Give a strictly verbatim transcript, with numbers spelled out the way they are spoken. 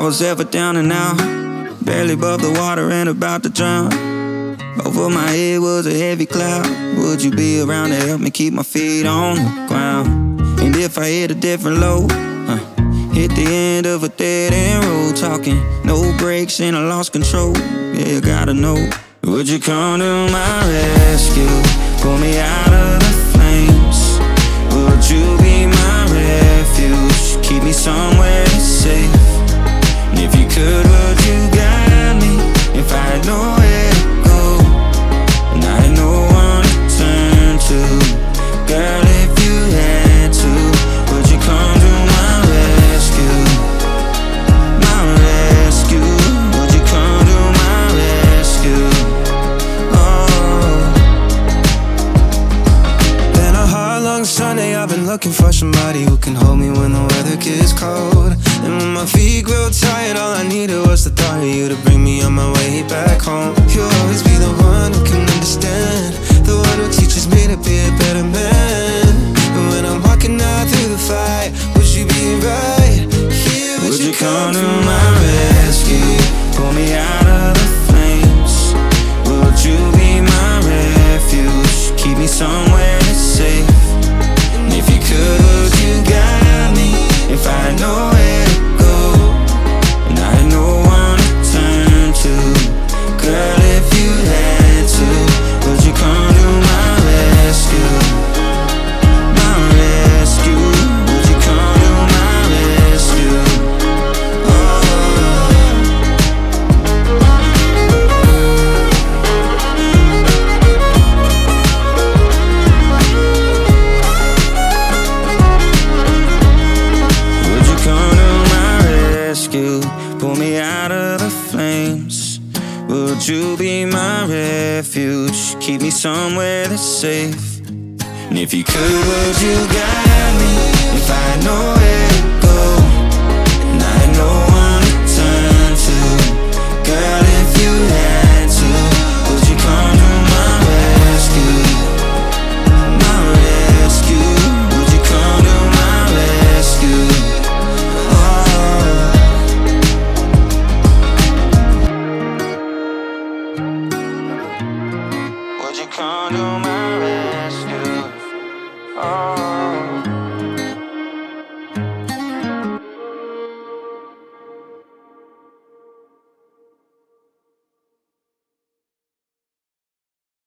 was ever down and out, barely above the water and about to drown. Over my head was a heavy cloud. Would you be around to help me keep my feet on the ground? And if I hit a different low, uh, hit the end of a dead end road, talking no brakes and I lost control. Yeah, you gotta know. Would you come to my rescue? Pull me out of the flames. Would you be my refuge? Keep me somewhere safe. And if you could, would you guide me? If I had nowhere to go and I had no one to turn to, girl, if you had to, would you come to my rescue? My rescue. Would you come to my rescue? Oh. Been a hard, long Sunday, I've been looking for somebody who can hold me when the weather gets cold. And when my feet grow tired, all I needed was the thought of you to bring me on my way back home. You'll always be the one who can understand, the one who teaches me to be a better man. And when I'm walking out through the fight, would you be right here? Would you come to my rescue? Pull me out of the flames. Would you be my refuge? Keep me somewhere that's safe. And if you could, would you guide me? If I had nowhere to go and I had no one to turn to, girl, if you had to, would you come to my rescue? My rescue. Would you come to my rescue? Would you come to my rescue? Pull me out of the flames. Would you be my refuge? Keep me somewhere that's safe. And if you could, would you guide me? If I had nowhere to go and I had no one to turn to, girl, if you had to, would you come to my rescue? My rescue. Would you come to my rescue? Oh. Would you come to